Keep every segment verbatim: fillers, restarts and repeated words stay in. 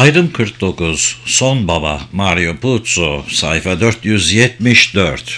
Ayrım kırk dokuz. Son Baba, Mario Puzo, sayfa dört yüz yetmiş dört.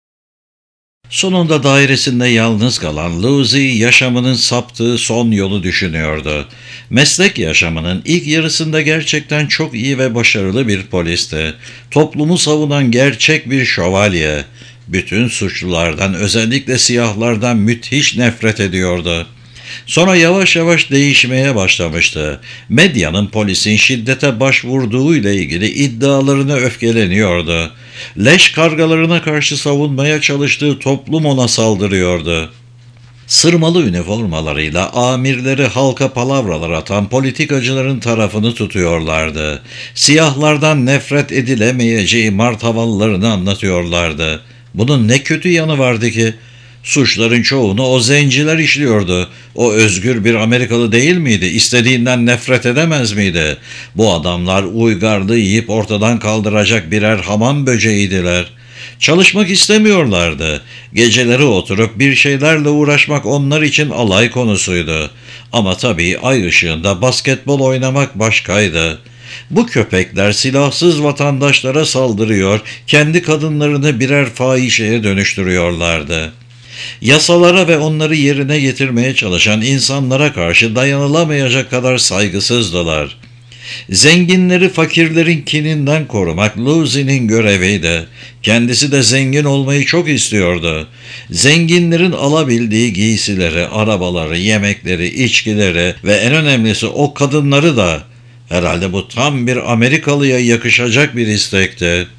Sonunda dairesinde yalnız kalan Lucy, yaşamının saptığı son yolu düşünüyordu. Meslek yaşamının ilk yarısında gerçekten çok iyi ve başarılı bir polisti. Toplumu savunan gerçek bir şövalye. Bütün suçlulardan, özellikle siyahlardan müthiş nefret ediyordu. Sonra yavaş yavaş değişmeye başlamıştı. Medyanın polisin şiddete başvurduğu ile ilgili iddialarına öfkeleniyordu. Leş kargalarına karşı savunmaya çalıştığı toplum ona saldırıyordu. Sırmalı üniformalarıyla amirleri halka palavralar atan politikacıların tarafını tutuyorlardı. Siyahlardan nefret edilemeyeceği martavallarını anlatıyorlardı. Bunun ne kötü yanı vardı ki? Suçların çoğunu o zenciler işliyordu. O özgür bir Amerikalı değil miydi? İstediğinden nefret edemez miydi? Bu adamlar uygarlığı yiyip ortadan kaldıracak birer hamam böceğiydiler. Çalışmak istemiyorlardı. Geceleri oturup bir şeylerle uğraşmak onlar için alay konusuydu. Ama tabii ay ışığında basketbol oynamak başkaydı. Bu köpekler silahsız vatandaşlara saldırıyor, kendi kadınlarını birer fahişeye dönüştürüyorlardı. Yasalara ve onları yerine getirmeye çalışan insanlara karşı dayanılamayacak kadar saygısızdılar. Zenginleri fakirlerin kininden korumak Lucy'nin göreviydi. Kendisi de zengin olmayı çok istiyordu. Zenginlerin alabildiği giysileri, arabaları, yemekleri, içkileri ve en önemlisi o kadınları da, herhalde bu tam bir Amerikalıya yakışacak bir istekti.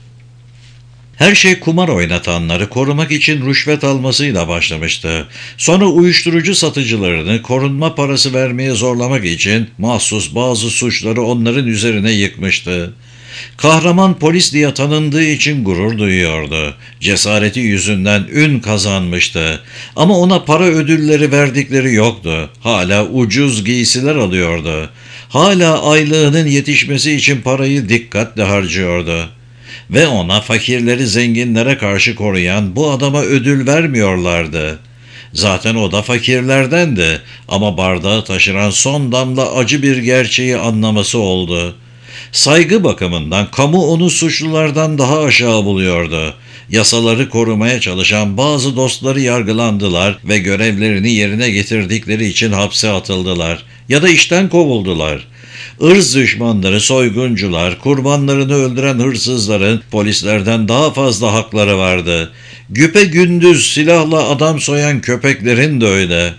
Her şey kumar oynatanları korumak için rüşvet almasıyla başlamıştı. Sonra uyuşturucu satıcılarını korunma parası vermeye zorlamak için mahsus bazı suçları onların üzerine yıkmıştı. Kahraman polis diye tanındığı için gurur duyuyordu. Cesareti yüzünden ün kazanmıştı. Ama ona para ödülleri verdikleri yoktu. Hala ucuz giysiler alıyordu. Hala aylığının yetişmesi için parayı dikkatle harcıyordu. Ve ona fakirleri zenginlere karşı koruyan bu adama ödül vermiyorlardı. Zaten o da fakirlerdendi ama bardağı taşıran son damla acı bir gerçeği anlaması oldu. Saygı bakımından kamu onu suçlulardan daha aşağı buluyordu. Yasaları korumaya çalışan bazı dostları yargılandılar ve görevlerini yerine getirdikleri için hapse atıldılar ya da işten kovuldular. Irz düşmanları, soyguncular, kurbanlarını öldüren hırsızların polislerden daha fazla hakları vardı. Güpegündüz silahla adam soyan köpeklerin de öyle.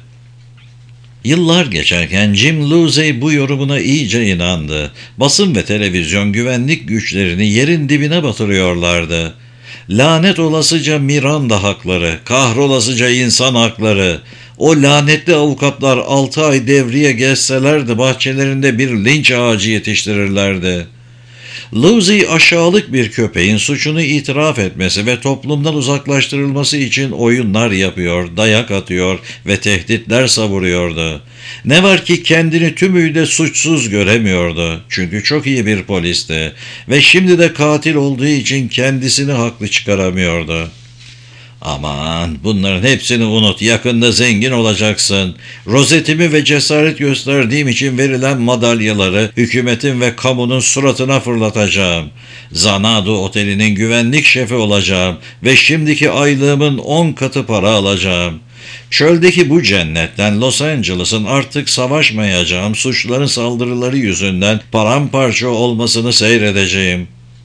Yıllar geçerken Jim Lucy bu yorumuna iyice inandı. Basın ve televizyon güvenlik güçlerini yerin dibine batırıyorlardı. Lanet olasıca Miranda hakları, kahrolasıca insan hakları. O lanetli avukatlar altı ay devriye gezselerdi bahçelerinde bir linç ağacı yetiştirirlerdi. Lucy aşağılık bir köpeğin suçunu itiraf etmesi ve toplumdan uzaklaştırılması için oyunlar yapıyor, dayak atıyor ve tehditler savuruyordu. Ne var ki kendini tümüyle suçsuz göremiyordu. Çünkü çok iyi bir polisti ve şimdi de katil olduğu için kendisini haklı çıkaramıyordu. Aman bunların hepsini unut, yakında zengin olacaksın. Rozetimi ve cesaret gösterdiğim için verilen madalyaları hükümetin ve kamunun suratına fırlatacağım. Zanadu Oteli'nin güvenlik şefi olacağım ve şimdiki aylığımın on katı para alacağım. Çöldeki bu cennetten Los Angeles'ın artık savaşmayacağım suçluların saldırıları yüzünden paramparça olmasını seyredeceğim.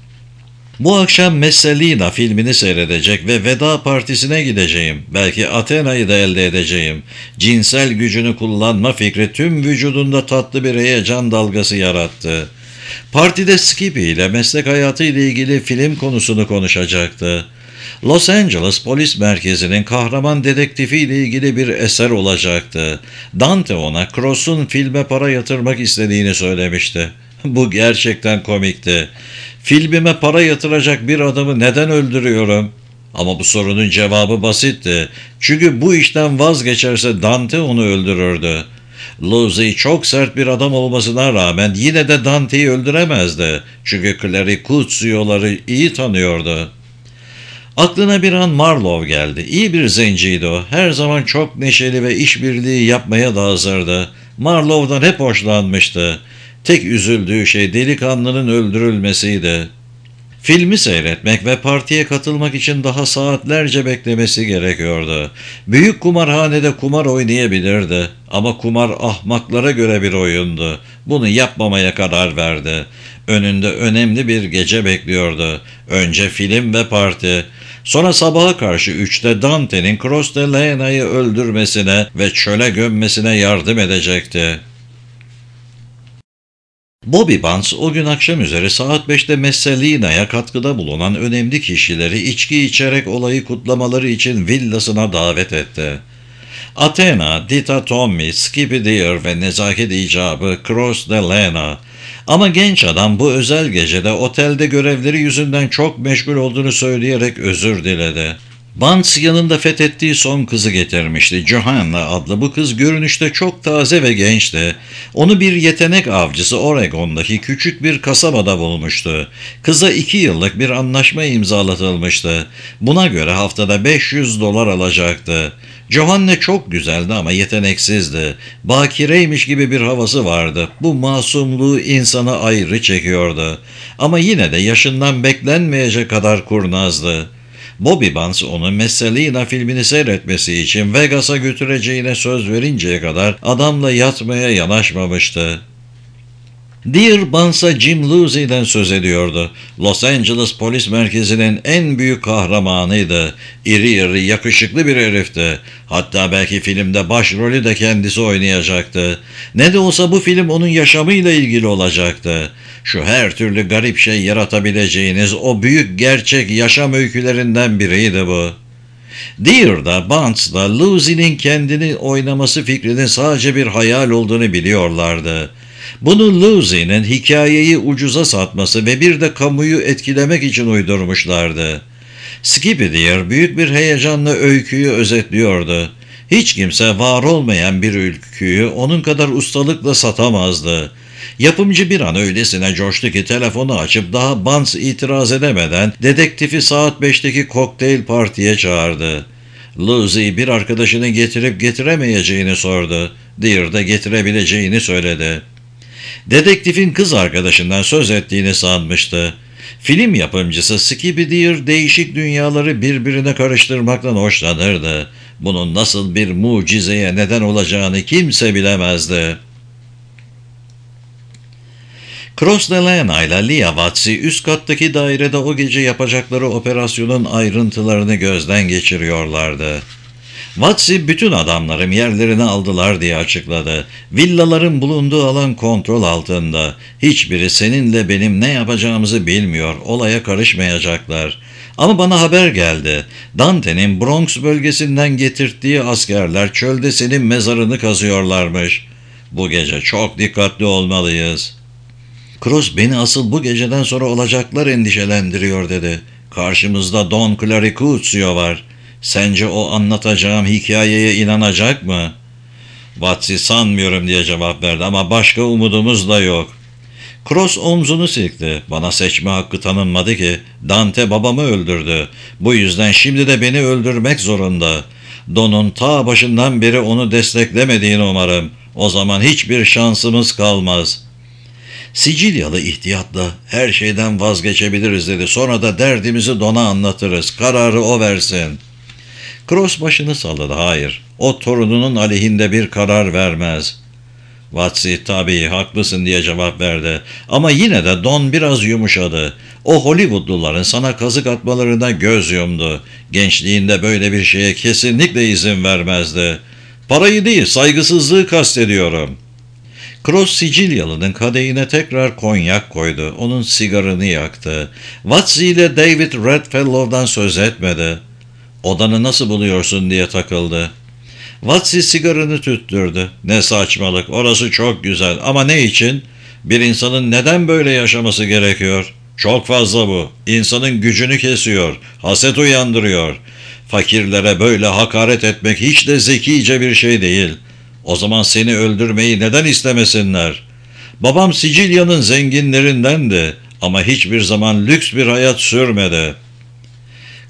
Bu akşam Messalina filmini seyredecek ve veda partisine gideceğim. Belki Athena'yı da elde edeceğim. Cinsel gücünü kullanma fikri tüm vücudunda tatlı bir heyecan dalgası yarattı. Partide Skippy ile meslek hayatı ile ilgili film konusunu konuşacaktı. Los Angeles Polis Merkezi'nin kahraman dedektifi ile ilgili bir eser olacaktı. Dante ona Cross'un filme para yatırmak istediğini söylemişti. Bu gerçekten komikti. Filmime para yatıracak bir adamı neden öldürüyorum? Ama bu sorunun cevabı basitti. Çünkü bu işten vazgeçerse Dante onu öldürürdü. Lucy çok sert bir adam olmasına rağmen yine de Dante'yi öldüremezdi. Çünkü Clericuzio'ları iyi tanıyordu. Aklına bir an Marlowe geldi. İyi bir zenciydi o. Her zaman çok neşeli ve işbirliği yapmaya da hazırdı. Marlowe'dan hep hoşlanmıştı. Tek üzüldüğü şey delikanlının öldürülmesiydi. Filmi seyretmek ve partiye katılmak için daha saatlerce beklemesi gerekiyordu. Büyük kumarhanede kumar oynayabilirdi ama kumar ahmaklara göre bir oyundu. Bunu yapmamaya karar verdi. Önünde önemli bir gece bekliyordu. Önce film ve parti. Sonra sabaha karşı üçte Dante'nin Cross de Lena'yı öldürmesine ve çöle gömmesine yardım edecekti. Bobby Bonds o gün akşam üzeri saat beşte Messalina'ya katkıda bulunan önemli kişileri içki içerek olayı kutlamaları için villasına davet etti. Athena, Dita Tommy, Skippy Deer ve nezaket icabı Cross de Lena. Ama genç adam bu özel gecede otelde görevleri yüzünden çok meşgul olduğunu söyleyerek özür diledi. Bonds yanında fethettiği son kızı getirmişti. Johanna adlı bu kız görünüşte çok taze ve gençti. Onu bir yetenek avcısı Oregon'daki küçük bir kasabada bulmuştu. Kıza iki yıllık bir anlaşma imzalatılmıştı. Buna göre haftada beş yüz dolar alacaktı. Johanna çok güzeldi ama yeteneksizdi. Bakireymiş gibi bir havası vardı. Bu masumluğu insana ayrı çekiyordu. Ama yine de yaşından beklenmeyecek kadar kurnazdı. Bobby Bonds onu Messalina filmini seyretmesi için Vegas'a götüreceğine söz verinceye kadar adamla yatmaya yanaşmamıştı. Dear Bonds'a Jim Lucy'den söz ediyordu. Los Angeles Polis Merkezi'nin en büyük kahramanıydı. İri iri, yakışıklı bir herifti. Hatta belki filmde başrolü de kendisi oynayacaktı. Ne de olsa bu film onun yaşamıyla ilgili olacaktı. Şu her türlü garip şey yaratabileceğiniz o büyük gerçek yaşam öykülerinden biriydi bu. Dear'da, Bonds'da Lucy'nin kendini oynaması fikrinin sadece bir hayal olduğunu biliyorlardı. Bunu Lucy'nin hikayeyi ucuza satması ve bir de kamuyu etkilemek için uydurmuşlardı. Skippy Deer büyük bir heyecanla öyküyü özetliyordu. Hiç kimse var olmayan bir öyküyü onun kadar ustalıkla satamazdı. Yapımcı bir an öylesine coştu ki telefonu açıp daha Bonds itiraz edemeden dedektifi saat beşteki kokteyl partiye çağırdı. Lucy bir arkadaşını getirip getiremeyeceğini sordu. Deer de getirebileceğini söyledi. Dedektifin kız arkadaşından söz ettiğini sanmıştı. Film yapımcısı Skippy Deer değişik dünyaları birbirine karıştırmaktan hoşlanırdı. Bunun nasıl bir mucizeye neden olacağını kimse bilemezdi. Cross de Lena ile Lia Watsi üst kattaki dairede o gece yapacakları operasyonun ayrıntılarını gözden geçiriyorlardı. Watsi bütün adamlarım yerlerini aldılar diye açıkladı. Villaların bulunduğu alan kontrol altında. Hiçbiri seninle benim ne yapacağımızı bilmiyor, olaya karışmayacaklar. Ama bana haber geldi. Dante'nin Bronx bölgesinden getirttiği askerler çölde senin mezarını kazıyorlarmış. Bu gece çok dikkatli olmalıyız. Cross beni asıl bu geceden sonra olacaklar endişelendiriyor dedi. Karşımızda Don Claricuzio var. Sence o anlatacağım hikayeye inanacak mı? Watsi sanmıyorum diye cevap verdi ama başka umudumuz da yok. Cross omzunu silkti. Bana seçme hakkı tanınmadı ki. Dante babamı öldürdü. Bu yüzden şimdi de beni öldürmek zorunda. Don'un ta başından beri onu desteklemediğini umarım. O zaman hiçbir şansımız kalmaz. Sicilyalı ihtiyatla her şeyden vazgeçebiliriz dedi. Sonra da derdimizi Don'a anlatırız. Kararı o versin. Cross başını salladı. Hayır, o torununun aleyhinde bir karar vermez. Watsi tabii haklısın diye cevap verdi. Ama yine de Don biraz yumuşadı. O Hollywoodluların sana kazık atmalarına göz yumdu. Gençliğinde böyle bir şeye kesinlikle izin vermezdi. Parayı değil, saygısızlığı kastediyorum. Cross Sicilyalı'nın kadehine tekrar konyak koydu. Onun sigarını yaktı. Watsi ile David Redfellow'dan söz etmedi. Odanı nasıl buluyorsun diye takıldı. Watsi sigaranı tüttürdü. Ne saçmalık, orası çok güzel ama ne için? Bir insanın neden böyle yaşaması gerekiyor? Çok fazla bu. İnsanın gücünü kesiyor, haset uyandırıyor. Fakirlere böyle hakaret etmek hiç de zekice bir şey değil. O zaman seni öldürmeyi neden istemesinler? Babam Sicilya'nın zenginlerindendi ama hiçbir zaman lüks bir hayat sürmedi.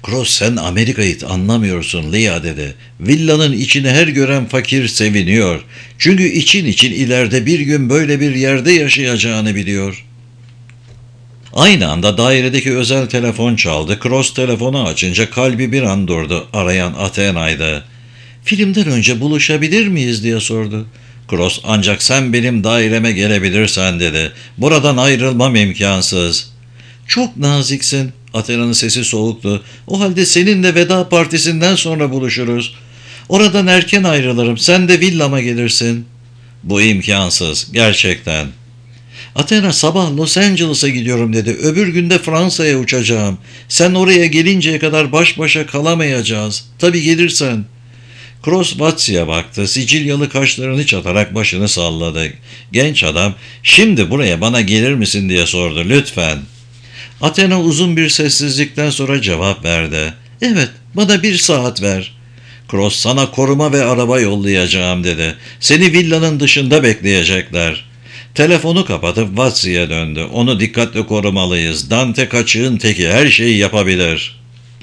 Cross, sen Amerika'yı anlamıyorsun Leah dedi. Villanın içini her gören fakir seviniyor. Çünkü için için ileride bir gün böyle bir yerde yaşayacağını biliyor. Aynı anda dairedeki özel telefon çaldı. Cross telefonu açınca kalbi bir an durdu. Arayan Athena'ydı. Filmden önce buluşabilir miyiz diye sordu. Cross, ancak sen benim daireme gelebilirsen dedi. Buradan ayrılmam imkansız. Çok naziksin. Athena'nın sesi soğuktu. O halde seninle veda partisinden sonra buluşuruz. Oradan erken ayrılırım. Sen de villama gelirsin. Bu imkansız. Gerçekten. Athena, sabah Los Angeles'a gidiyorum dedi. Öbür günde Fransa'ya uçacağım. Sen oraya gelinceye kadar baş başa kalamayacağız. Tabii gelirsen. Cross Watsy'e baktı. Sicilyalı kaşlarını çatarak başını salladı. Genç adam, şimdi buraya bana gelir misin diye sordu. Lütfen. Athena uzun bir sessizlikten sonra cevap verdi. Evet, bana bir saat ver. Cross, sana koruma ve araba yollayacağım dedi. Seni villanın dışında bekleyecekler. Telefonu kapatıp Watsy'e döndü. Onu dikkatle korumalıyız. Dante kaçığın teki, her şeyi yapabilir.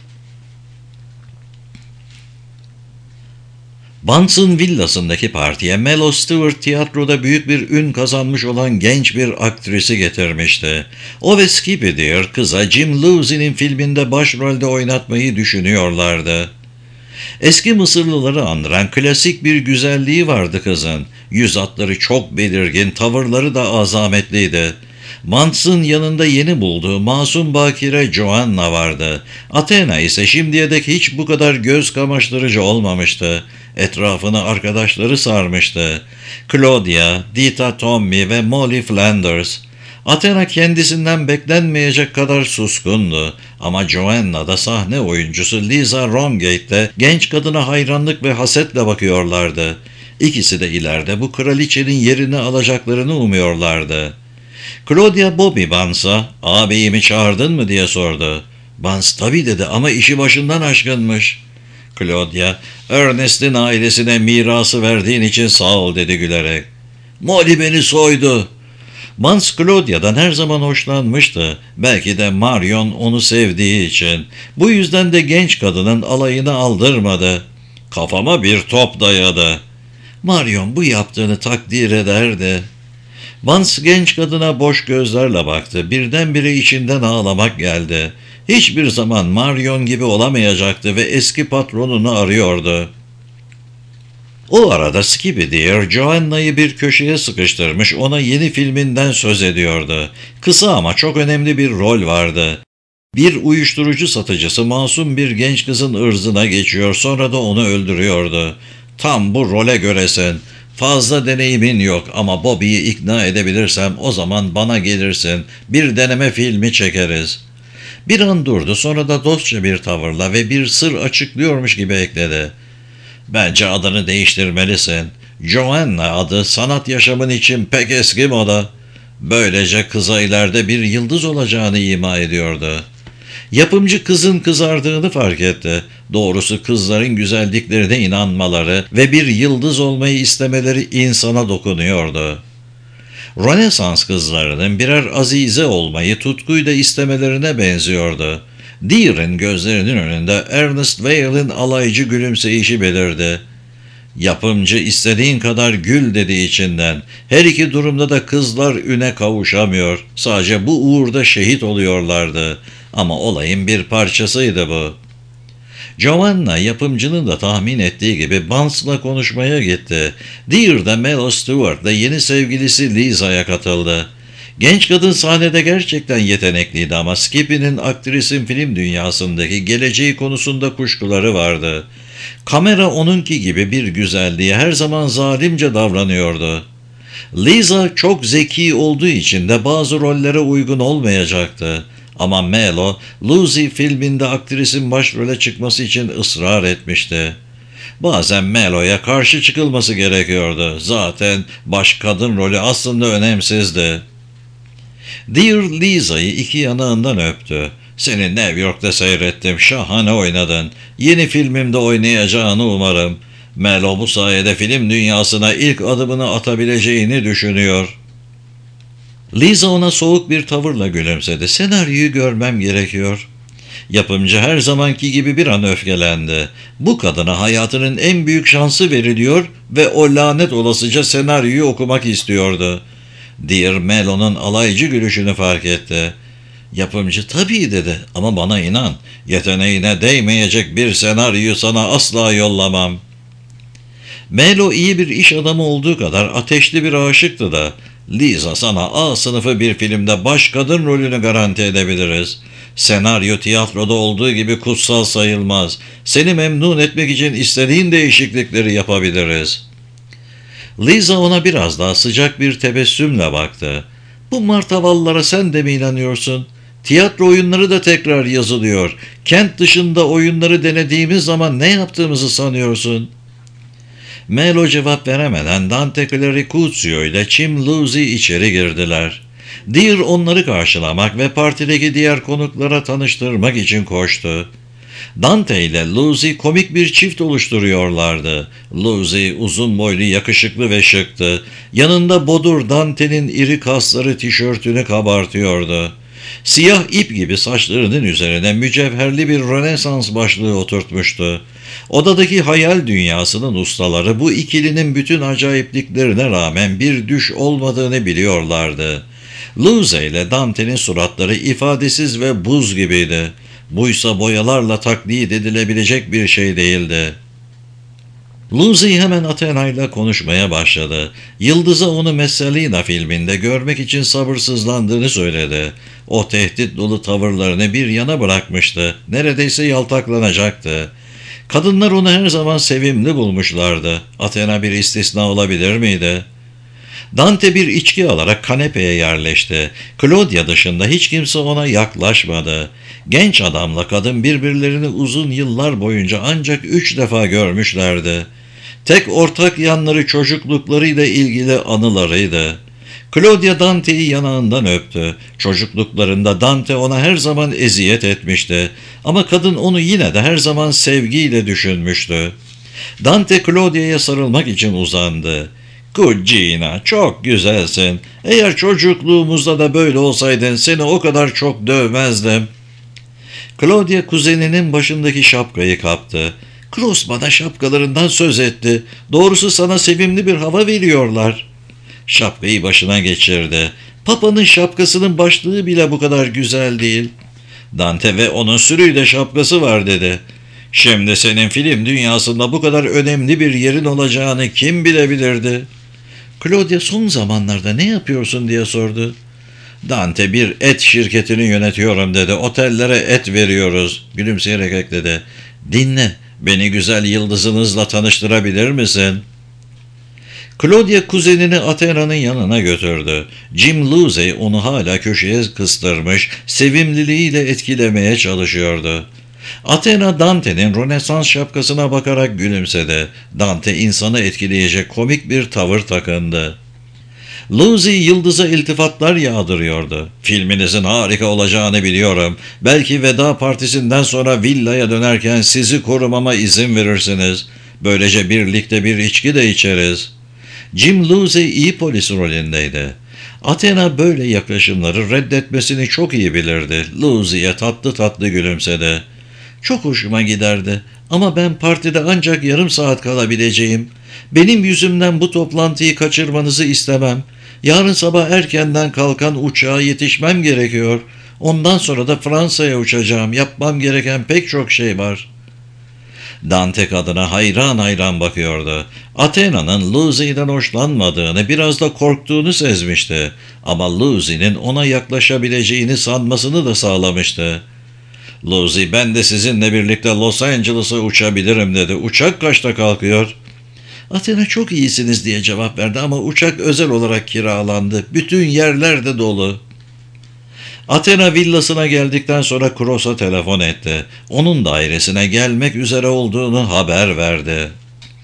Bunce'ın villasındaki partiye Melo Stewart tiyatroda büyük bir ün kazanmış olan genç bir aktrisi getirmişti. O ve Skippy Deer kıza Jim Lucy'nin filminde başrolde oynatmayı düşünüyorlardı. Eski Mısırlıları andıran klasik bir güzelliği vardı kızın. Yüz hatları çok belirgin, tavırları da azametliydi. Bunce'ın yanında yeni bulduğu masum bakire Joanna vardı. Athena ise şimdiye dek hiç bu kadar göz kamaştırıcı olmamıştı. Etrafını arkadaşları sarmıştı. Claudia, Dita Tommy ve Molly Flanders. Athena kendisinden beklenmeyecek kadar suskundu. Ama Joanna da sahne oyuncusu Lisa Romgate de genç kadına hayranlık ve hasetle bakıyorlardı. İkisi de ileride bu kraliçenin yerini alacaklarını umuyorlardı. Claudia Bobby Bunce'a, "Ağabeyimi çağırdın mı?" diye sordu. Bunce, "Tabii" dedi, ama işi başından aşkınmış. Claudia, "Ernest'in ailesine mirası verdiğin için sağ ol" dedi gülerek. "Molly beni soydu." Bunce Claudia'dan her zaman hoşlanmıştı. Belki de Marion onu sevdiği için. Bu yüzden de genç kadının alayını aldırmadı. "Kafama bir top dayadı." Marion bu yaptığını takdir ederdi. Bunce genç kadına boş gözlerle baktı. Birdenbire içinden ağlamak geldi. Hiçbir zaman Marion gibi olamayacaktı ve eski patronunu arıyordu. O arada Skippy Deer, Joanna'yı bir köşeye sıkıştırmış, ona yeni filminden söz ediyordu. Kısa ama çok önemli bir rol vardı. Bir uyuşturucu satıcısı masum bir genç kızın ırzına geçiyor, sonra da onu öldürüyordu. "Tam bu role göresin. Fazla deneyimin yok ama Bobby'yi ikna edebilirsem o zaman bana gelirsin. Bir deneme filmi çekeriz." Bir an durdu, sonra da dostça bir tavırla ve bir sır açıklıyormuş gibi ekledi. "Bence adını değiştirmelisin. Joanna adı sanat yaşamın için pek eski moda." Böylece kıza ileride bir yıldız olacağını ima ediyordu. Yapımcı kızın kızardığını fark etti. Doğrusu kızların güzelliklerine inanmaları ve bir yıldız olmayı istemeleri insana dokunuyordu. Rönesans kızlarının birer azize olmayı tutkuyla istemelerine benziyordu. Deer'in gözlerinin önünde Ernest Whale'in alaycı gülümseyişi belirdi. Yapımcı "istediğin kadar gül" dedi içinden. Her iki durumda da kızlar üne kavuşamıyor. Sadece bu uğurda şehit oluyorlardı. Ama olayın bir parçasıydı bu. Joanna, yapımcının da tahmin ettiği gibi Bunce'la konuşmaya gitti. Deer de Melo Stewart'la yeni sevgilisi Lisa'ya katıldı. Genç kadın sahnede gerçekten yetenekliydi ama Skippy'nin aktrisin film dünyasındaki geleceği konusunda kuşkuları vardı. Kamera onunki gibi bir güzelliğe her zaman zalimce davranıyordu. Lisa çok zeki olduğu için de bazı rollere uygun olmayacaktı. Ama Melo, Lucy filminde aktrisin başrole çıkması için ısrar etmişti. Bazen Melo'ya karşı çıkılması gerekiyordu. Zaten baş kadın rolü aslında önemsizdi. Dear Lisa'yı iki yanağından öptü. "Seni New York'ta seyrettim, şahane oynadın. Yeni filmimde oynayacağını umarım. Melo bu sayede film dünyasına ilk adımını atabileceğini düşünüyor." Lisa ona soğuk bir tavırla gülümsedi. "Senaryoyu görmem gerekiyor." Yapımcı her zamanki gibi bir an öfkelendi. Bu kadına hayatının en büyük şansı veriliyor ve o lanet olasıca senaryoyu okumak istiyordu. Dear Melo'nun alaycı gülüşünü fark etti. Yapımcı tabii dedi ama bana inan, yeteneğine değmeyecek bir senaryoyu sana asla yollamam. Melo iyi bir iş adamı olduğu kadar ateşli bir aşıktı da, Lisa sana A sınıfı bir filmde baş kadın rolünü garanti edebiliriz. Senaryo tiyatroda olduğu gibi kutsal sayılmaz. Seni memnun etmek için istediğin değişiklikleri yapabiliriz. Lisa ona biraz daha sıcak bir tebessümle baktı. Bu martavallara sen de mi inanıyorsun? Tiyatro oyunları da tekrar yazılıyor. Kent dışında oyunları denediğimiz zaman ne yaptığımızı sanıyorsun? Melo cevap veremeden Dante Claricuzio ile Jim Lucy içeri girdiler. Deer onları karşılamak ve partideki diğer konuklara tanıştırmak için koştu. Dante ile Lucy komik bir çift oluşturuyorlardı. Lucy uzun boylu, yakışıklı ve şıktı. Yanında bodur Dante'nin iri kasları tişörtünü kabartıyordu. Siyah ip gibi saçlarının üzerine mücevherli bir Rönesans başlığı oturtmuştu. Odadaki hayal dünyasının ustaları bu ikilinin bütün acayipliklerine rağmen bir düş olmadığını biliyorlardı. Lucy ile Dante'nin suratları ifadesiz ve buz gibiydi. Buysa boyalarla taklit edilebilecek bir şey değildi. Lucy hemen Athena ile konuşmaya başladı. Yıldız'a onu Messalina filminde görmek için sabırsızlandığını söyledi. O tehdit dolu tavırlarını bir yana bırakmıştı. Neredeyse yaltaklanacaktı. Kadınlar onu her zaman sevimli bulmuşlardı. Athena bir istisna olabilir miydi? Dante bir içki alarak kanepeye yerleşti. Claudia dışında hiç kimse ona yaklaşmadı. Genç adamla kadın birbirlerini uzun yıllar boyunca ancak üç defa görmüşlerdi. Tek ortak yanları çocukluklarıyla ilgili anılarıydı. Claudia Dante'yi yanağından öptü. Çocukluklarında Dante ona her zaman eziyet etmişti. Ama kadın onu yine de her zaman sevgiyle düşünmüştü. Dante Claudia'ya sarılmak için uzandı. Cugina, çok güzelsin. Eğer çocukluğumuzda da böyle olsaydın seni o kadar çok dövmezdim. Claudia kuzeninin başındaki şapkayı kaptı. Klaus bana şapkalarından söz etti. Doğrusu sana sevimli bir hava veriyorlar. Şapkayı başına geçirdi. Papa'nın şapkasının başlığı bile bu kadar güzel değil. Dante ve onun sürüyle şapkası var dedi. Şimdi senin film dünyasında bu kadar önemli bir yerin olacağını kim bilebilirdi? Claudia son zamanlarda ne yapıyorsun diye sordu. Dante bir et şirketini yönetiyorum dedi. Otellere et veriyoruz. Gülümseyerek ekledi. Dinle, beni güzel yıldızınızla tanıştırabilir misin? Claudia kuzenini Athena'nın yanına götürdü. Jim Lucy onu hala köşeye kıstırmış, sevimliliğiyle etkilemeye çalışıyordu. Athena Dante'nin Rönesans şapkasına bakarak gülümsedi. Dante insanı etkileyecek komik bir tavır takındı. Lucy yıldıza iltifatlar yağdırıyordu. Filminizin harika olacağını biliyorum. Belki veda partisinden sonra villaya dönerken sizi korumama izin verirsiniz. Böylece birlikte bir içki de içeriz. Jim Lucy iyi polis rolündeydi. Athena böyle yaklaşımları reddetmesini çok iyi bilirdi. Lucy'ye tatlı tatlı gülümsedi. Çok hoşuma giderdi ama ben partide ancak yarım saat kalabileceğim. Benim yüzümden bu toplantıyı kaçırmanızı istemem. Yarın sabah erkenden kalkan uçağa yetişmem gerekiyor. Ondan sonra da Fransa'ya uçacağım. Yapmam gereken pek çok şey var. Dante kadına hayran hayran bakıyordu. Athena'nın Lucy'den hoşlanmadığını, biraz da korktuğunu sezmişti. Ama Lucy'nin ona yaklaşabileceğini sanmasını da sağlamıştı. Lucy, ben de sizinle birlikte Los Angeles'a uçabilirim dedi. Uçak kaçta kalkıyor? Athena, çok iyisiniz diye cevap verdi ama uçak özel olarak kiralandı. Bütün yerler de dolu. Athena villasına geldikten sonra Kros'a telefon etti. Onun dairesine gelmek üzere olduğunu haber verdi.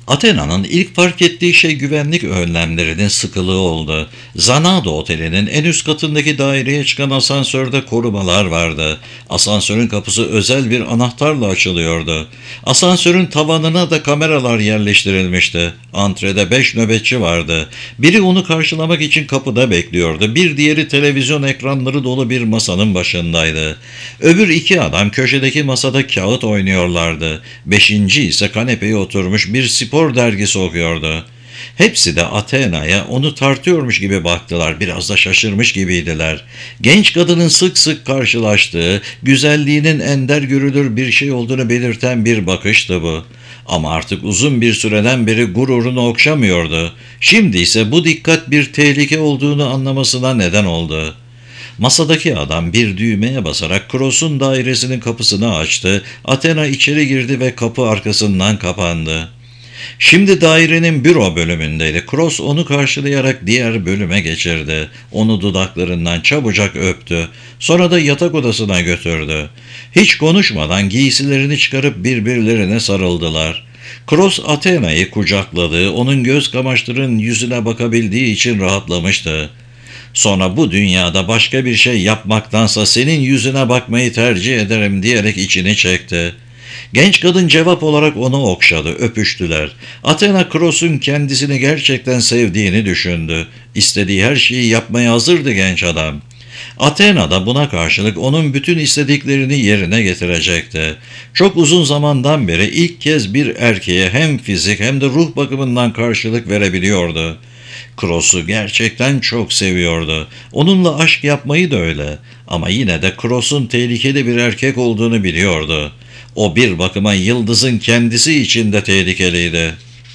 Athena'nın ilk fark ettiği şey güvenlik önlemlerinin sıkılığı oldu. Zanado Oteli'nin en üst katındaki daireye çıkan asansörde korumalar vardı. Asansörün kapısı özel bir anahtarla açılıyordu. Asansörün tavanına da kameralar yerleştirilmişti. Antrede beş nöbetçi vardı. Biri onu karşılamak için kapıda bekliyordu. Bir diğeri televizyon ekranları dolu bir masanın başındaydı. Öbür iki adam köşedeki masada kağıt oynuyorlardı. Beşinci ise kanepeye oturmuş bir spor dergisi okuyordu. Hepsi de Athena'ya onu tartıyormuş gibi baktılar, biraz da şaşırmış gibiydiler. Genç kadının sık sık karşılaştığı, güzelliğinin ender görülür bir şey olduğunu belirten bir bakıştı bu. Ama artık uzun bir süreden beri gururunu okşamıyordu. Şimdi ise bu dikkat bir tehlike olduğunu anlamasına neden oldu. Masadaki adam bir düğmeye basarak Cross'un dairesinin kapısını açtı. Athena içeri girdi ve kapı arkasından kapandı. Şimdi dairenin büro bölümündeydi. Cross onu karşılayarak diğer bölüme geçirdi. Onu dudaklarından çabucak öptü. Sonra da yatak odasına götürdü. Hiç konuşmadan giysilerini çıkarıp birbirlerine sarıldılar. Cross Athena'yı kucakladı. Onun göz kamaştırın yüzüne bakabildiği için rahatlamıştı. Sonra bu dünyada başka bir şey yapmaktansa senin yüzüne bakmayı tercih ederim diyerek içini çekti. Genç kadın cevap olarak onu okşadı, öpüştüler. Athena Cross'un kendisini gerçekten sevdiğini düşündü. İstediği her şeyi yapmaya hazırdı genç adam. Athena da buna karşılık onun bütün istediklerini yerine getirecekti. Çok uzun zamandan beri ilk kez bir erkeğe hem fizik hem de ruh bakımından karşılık verebiliyordu. Cross'u gerçekten çok seviyordu. Onunla aşk yapmayı da öyle. Ama yine de Cross'un tehlikeli bir erkek olduğunu biliyordu. O bir bakıma yıldızın kendisi için de tehlikeliydi.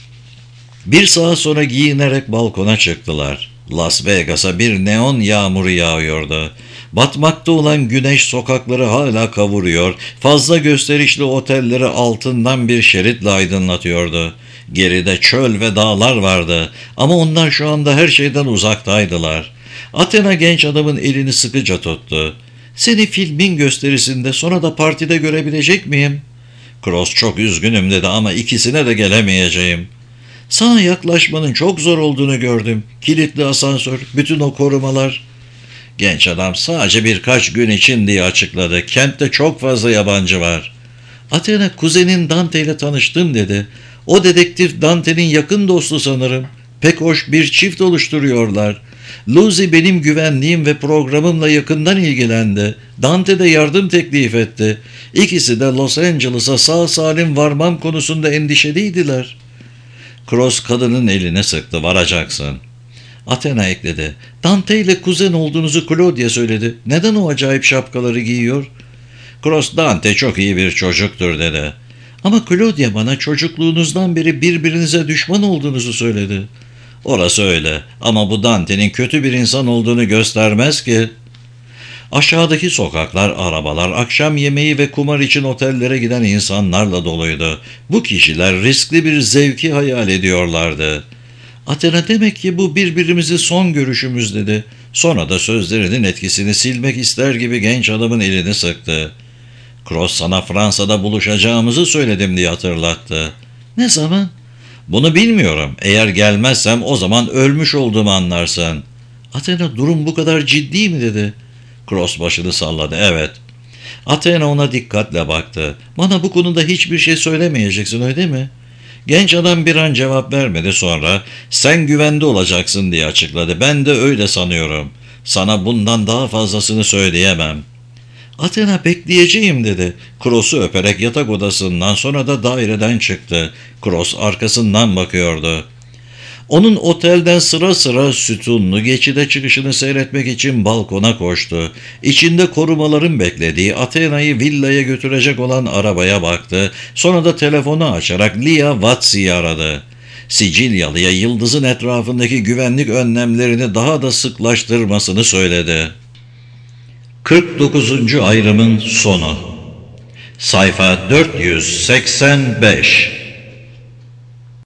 Bir saat sonra giyinerek balkona çıktılar. Las Vegas'a bir neon yağmuru yağıyordu. Batmakta olan güneş sokakları hala kavuruyor, fazla gösterişli otelleri altından bir şeritle aydınlatıyordu. Geride çöl ve dağlar vardı ama onlar şu anda her şeyden uzaktaydılar. Athena genç adamın elini sıkıca tuttu. "Seni filmin gösterisinde sonra da partide görebilecek miyim?" Cross "Çok üzgünüm" dedi, "ama ikisine de gelemeyeceğim." "Sana yaklaşmanın çok zor olduğunu gördüm. Kilitli asansör, bütün o korumalar." Genç adam "Sadece birkaç gün için" diye açıkladı. "Kentte çok fazla yabancı var." Athena "Kuzenin Dante ile tanıştım" dedi. "O dedektif Dante'nin yakın dostu sanırım. Pek hoş bir çift oluşturuyorlar. Lucy benim güvenliğim ve programımla yakından ilgilendi. Dante de yardım teklif etti. İkisi de Los Angeles'a sağ salim varmam konusunda endişeliydiler." Cross kadının elini sıktı. "Varacaksın." Athena ekledi. "Dante ile kuzen olduğunuzu Claudia söyledi. Neden o acayip şapkaları giyiyor?" Cross "Dante çok iyi bir çocuktur" dedi. "Ama Claudia bana çocukluğunuzdan beri birbirinize düşman olduğunuzu söyledi." "Orası öyle ama bu Dante'nin kötü bir insan olduğunu göstermez ki." Aşağıdaki sokaklar, arabalar, akşam yemeği ve kumar için otellere giden insanlarla doluydu. Bu kişiler riskli bir zevki hayal ediyorlardı. Athena "Demek ki bu birbirimizi son görüşümüz" dedi. Sonra da sözlerinin etkisini silmek ister gibi genç adamın elini sıktı. "Cross sana Fransa'da buluşacağımızı söyledim" diye hatırlattı. "Ne zaman?" "Bunu bilmiyorum. Eğer gelmezsem o zaman ölmüş olduğumu anlarsın." Athena "Durum bu kadar ciddi mi?" dedi. Cross başını salladı. "Evet." Athena ona dikkatle baktı. "Bana bu konuda hiçbir şey söylemeyeceksin, öyle mi?" Genç adam bir an cevap vermedi, sonra "Sen güvende olacaksın" diye açıkladı. "Ben de öyle sanıyorum. Sana bundan daha fazlasını söyleyemem." Athena "Bekleyeceğim" dedi. Cross'u öperek yatak odasından sonra da daireden çıktı. Cross arkasından bakıyordu. Onun otelden sıra sıra sütunlu geçide çıkışını seyretmek için balkona koştu. İçinde korumaların beklediği Athena'yı villaya götürecek olan arabaya baktı. Sonra da telefonu açarak Lia Vazzi'yi aradı. Sicilyalı'ya yıldızın etrafındaki güvenlik önlemlerini daha da sıklaştırmasını söyledi. kırk dokuzuncu ayrımın sonu. Sayfa dört yüz seksen beş.